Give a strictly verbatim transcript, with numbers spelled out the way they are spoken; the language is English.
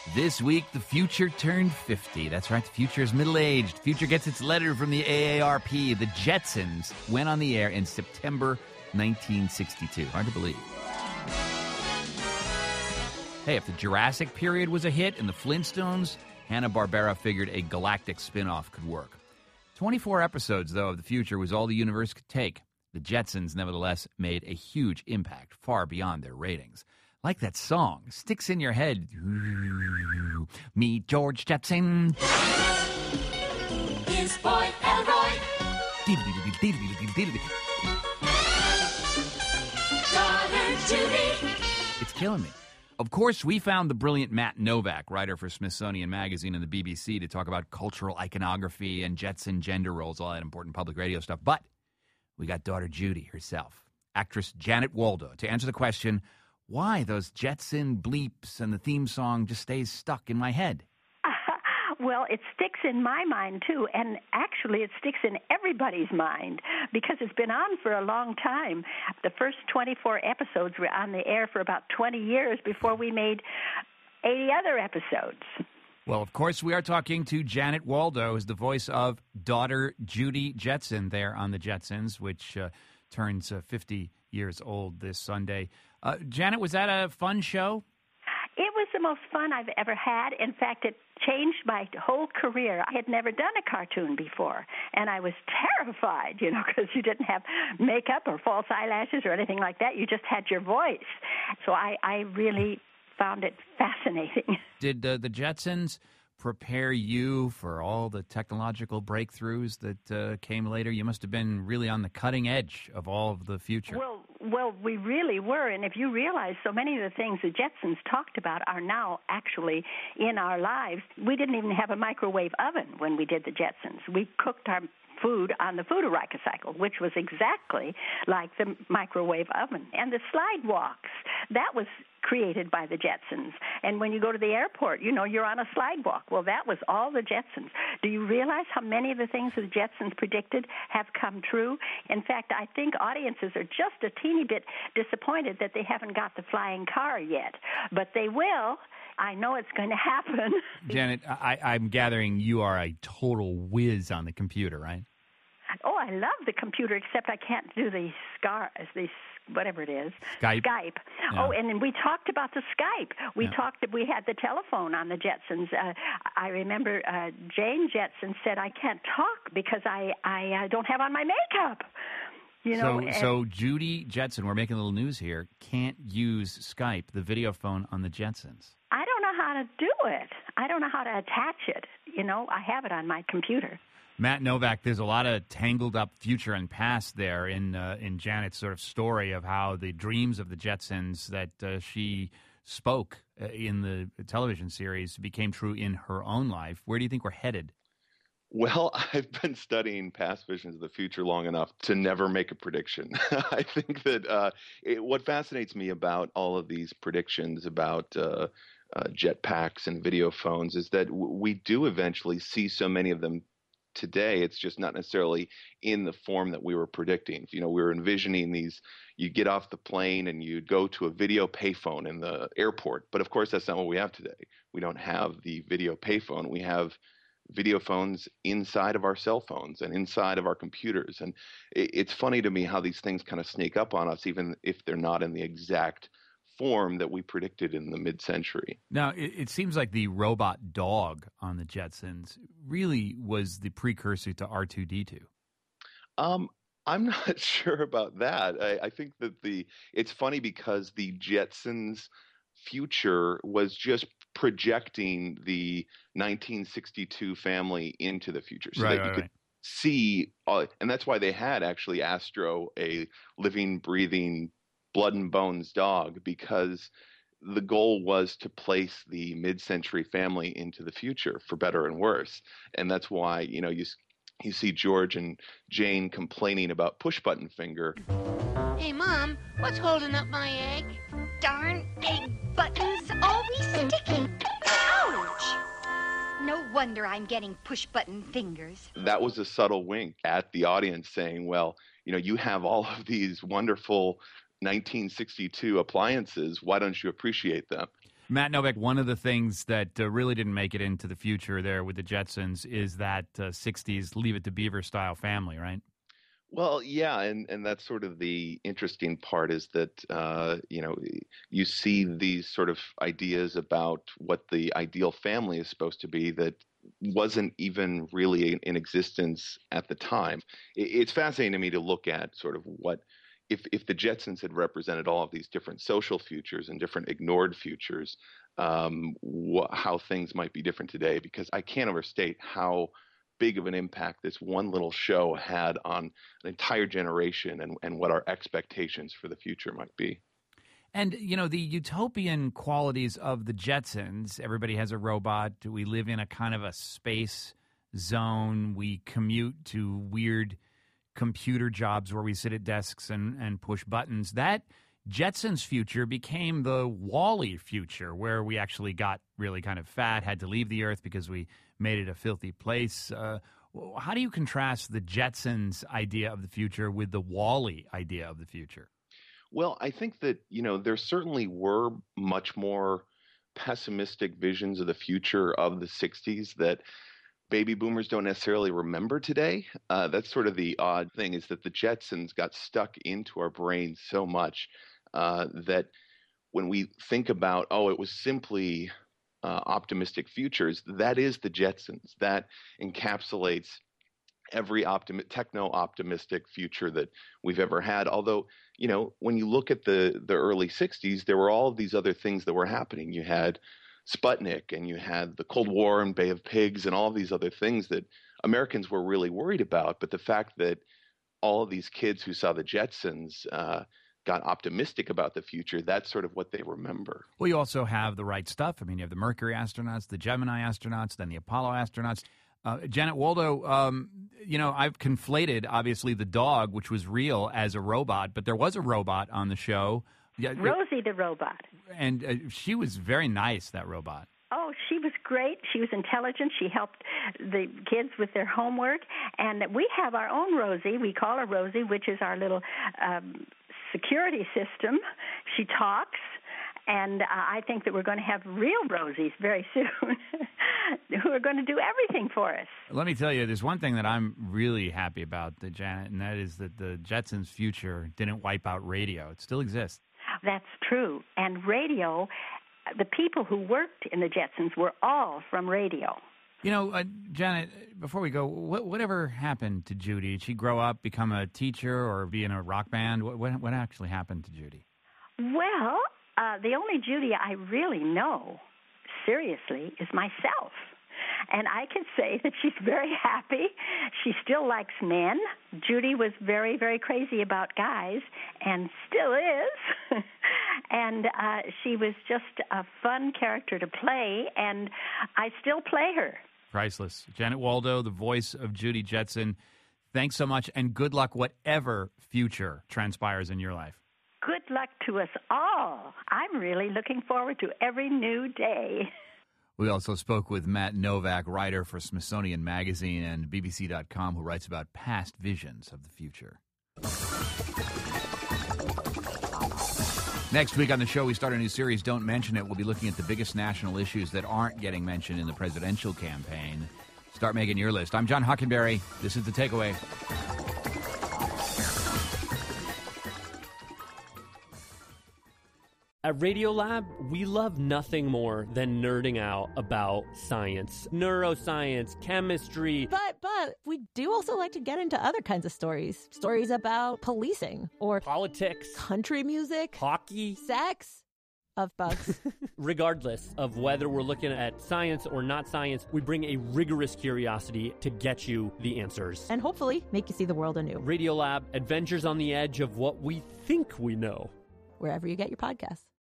This week, the future turned fifty. That's right, the future is middle-aged. Future gets its letter from the A A R P. The Jetsons went on the air in September nineteen sixty-two. Hard to believe. Hey, if the Jurassic period was a hit and the Flintstones, Hanna-Barbera figured a galactic spin-off could work. twenty-four episodes, though, of the future was all the universe could take. The Jetsons, nevertheless, made a huge impact, far beyond their ratings. Like that song, sticks in your head. Meet George Jetson. His boy Elroy. Daughter Judy. It's killing me. Of course, we found the brilliant Matt Novak, writer for Smithsonian Magazine and the B B C, to talk about cultural iconography and Jetson gender roles, all that important public radio stuff. But we got daughter Judy herself, actress Janet Waldo, to answer the question, why those Jetson bleeps and the theme song just stays stuck in my head. Well, it sticks in my mind, too, and actually it sticks in everybody's mind because it's been on for a long time. The first twenty-four episodes were on the air for about twenty years before we made eighty other episodes. Well, of course, we are talking to Janet Waldo, who's the voice of daughter Judy Jetson there on the Jetsons, which uh, turns uh, fifty years old this Sunday. Uh, Janet, was that a fun show? It was the most fun I've ever had. In fact, it changed my whole career. I had never done a cartoon before, and I was terrified, you know, because you didn't have makeup or false eyelashes or anything like that. You just had your voice. So I, I really found it fascinating. Did uh, the Jetsons prepare you for all the technological breakthroughs that uh, came later? You must have been really on the cutting edge of all of the future. Well, well, we really were, and if you realize so many of the things the Jetsons talked about are now actually in our lives. We didn't even have a microwave oven when we did the Jetsons. We cooked our food on the Foodorika cycle, which was exactly like the microwave oven. And the slide walks, that was created by the Jetsons. And when you go to the airport, you know, you're on a slide walk. Well, that was all the Jetsons. Do you realize how many of the things the Jetsons predicted have come true? In fact, I think audiences are just a teeny bit disappointed that they haven't got the flying car yet. But they will. I know it's going to happen. Janet, I, I'm gathering you are a total whiz on the computer, right? Oh, I love the computer, except I can't do the scar, the whatever it is. Skype. Skype. Yeah. Oh, and then we talked about the Skype. We Yeah. talked. We had the telephone on the Jetsons. Uh, I remember uh, Jane Jetson said, "I can't talk because I I uh, don't have on my makeup." You know. So, and, so Judy Jetson, we're making a little news here, can't use Skype, the video phone on the Jetsons. I don't know how to do it. I don't know how to attach it. You know, I have it on my computer. Matt Novak, there's a lot of tangled up future and past there in uh, in Janet's sort of story of how the dreams of the Jetsons that uh, she spoke uh, in the television series became true in her own life. Where do you think we're headed? Well, I've been studying past visions of the future long enough to never make a prediction. I think that uh, it, what fascinates me about all of these predictions about uh, uh, jetpacks and video phones is that w- we do eventually see so many of them today. It's just not necessarily in the form that we were predicting. You know, we were envisioning these, you get off the plane and you go to a video payphone in the airport. But of course, that's not what we have today. We don't have the video payphone. We have video phones inside of our cell phones and inside of our computers. And it, it's funny to me how these things kind of sneak up on us, even if they're not in the exact form that we predicted in the mid-century. Now, it, it seems like the robot dog on the Jetsons really was the precursor to R two D two. Um, I'm not sure about that. I, I think that the it's funny because the Jetsons' future was just projecting the nineteen sixty-two family into the future, so right, that you right, could right. see, uh, and that's why they had actually Astro, a living, breathing, blood and bones dog, because the goal was to place the mid-century family into the future, for better and worse. And that's why, you know, you you see George and Jane complaining about push-button finger. Hey, Mom, what's holding up my egg? Darn egg buttons, always sticking. Ouch! No wonder I'm getting push-button fingers. That was a subtle wink at the audience saying, well, you know, you have all of these wonderful nineteen sixty-two appliances. Why don't you appreciate them? Matt Novak, one of the things that uh, really didn't make it into the future there with the Jetsons is that uh, sixties Leave It to Beaver style family, right? Well, yeah, and, and that's sort of the interesting part is that, uh, you know, you see these sort of ideas about what the ideal family is supposed to be that wasn't even really in, in existence at the time. It, it's fascinating to me to look at sort of what, if, if the Jetsons had represented all of these different social futures and different ignored futures, um, wh- how things might be different today, because I can't overstate how big of an impact this one little show had on an entire generation and, and what our expectations for the future might be. And, you know, the utopian qualities of the Jetsons, everybody has a robot, we live in a kind of a space zone, we commute to weird computer jobs where we sit at desks and, and push buttons. That Jetsons future became the Wall-E future, where we actually got really kind of fat, had to leave the Earth because we made it a filthy place. Uh, how do you contrast the Jetsons idea of the future with the Wall-E idea of the future? Well, I think that, you know, there certainly were much more pessimistic visions of the future of the sixties that baby boomers don't necessarily remember today. Uh, that's sort of the odd thing, is that the Jetsons got stuck into our brains so much uh, that when we think about, oh, it was simply uh, optimistic futures, that is the Jetsons. That encapsulates every optimi- techno-optimistic future that we've ever had. Although, you know, when you look at the, the early sixties, there were all of these other things that were happening. You had Sputnik, and you had the Cold War and Bay of Pigs and all of these other things that Americans were really worried about. But the fact that all of these kids who saw the Jetsons uh, got optimistic about the future, that's sort of what they remember. Well, you also have the right stuff. I mean, you have the Mercury astronauts, the Gemini astronauts, then the Apollo astronauts. Uh, Janet Waldo, um, you know, I've conflated, obviously, the dog, which was real, as a robot, but there was a robot on the show. Yeah, Rosie the robot. And uh, she was very nice, that robot. Oh, she was great. She was intelligent. She helped the kids with their homework. And we have our own Rosie. We call her Rosie, which is our little um, security system. She talks. And uh, I think that we're going to have real Rosies very soon who are going to do everything for us. Let me tell you, there's one thing that I'm really happy about, the Janet, and that is that the Jetsons' future didn't wipe out radio. It still exists. That's true. And radio, the people who worked in the Jetsons were all from radio. You know, uh, Janet, before we go, what, whatever happened to Judy? Did she grow up, become a teacher, or be in a rock band? What, what, what actually happened to Judy? Well, uh, the only Judy I really know, seriously, is myself. And I can say that she's very happy. She still likes men. Judy was very, very crazy about guys, and still is. and uh, she was just a fun character to play, and I still play her. Priceless. Janet Waldo, the voice of Judy Jetson. Thanks so much, and good luck whatever future transpires in your life. Good luck to us all. I'm really looking forward to every new day. We also spoke with Matt Novak, writer for Smithsonian Magazine and B B C dot com, who writes about past visions of the future. Next week on the show, we start a new series, Don't Mention It. We'll be looking at the biggest national issues that aren't getting mentioned in the presidential campaign. Start making your list. I'm John Hockenberry. This is The Takeaway. At Radiolab, we love nothing more than nerding out about science, neuroscience, chemistry. But, but, we do also like to get into other kinds of stories. Stories about policing or politics, country music, hockey, sex, of bugs. Regardless of whether we're looking at science or not science, we bring a rigorous curiosity to get you the answers. And hopefully make you see the world anew. Radiolab, adventures on the edge of what we think we know. Wherever you get your podcasts.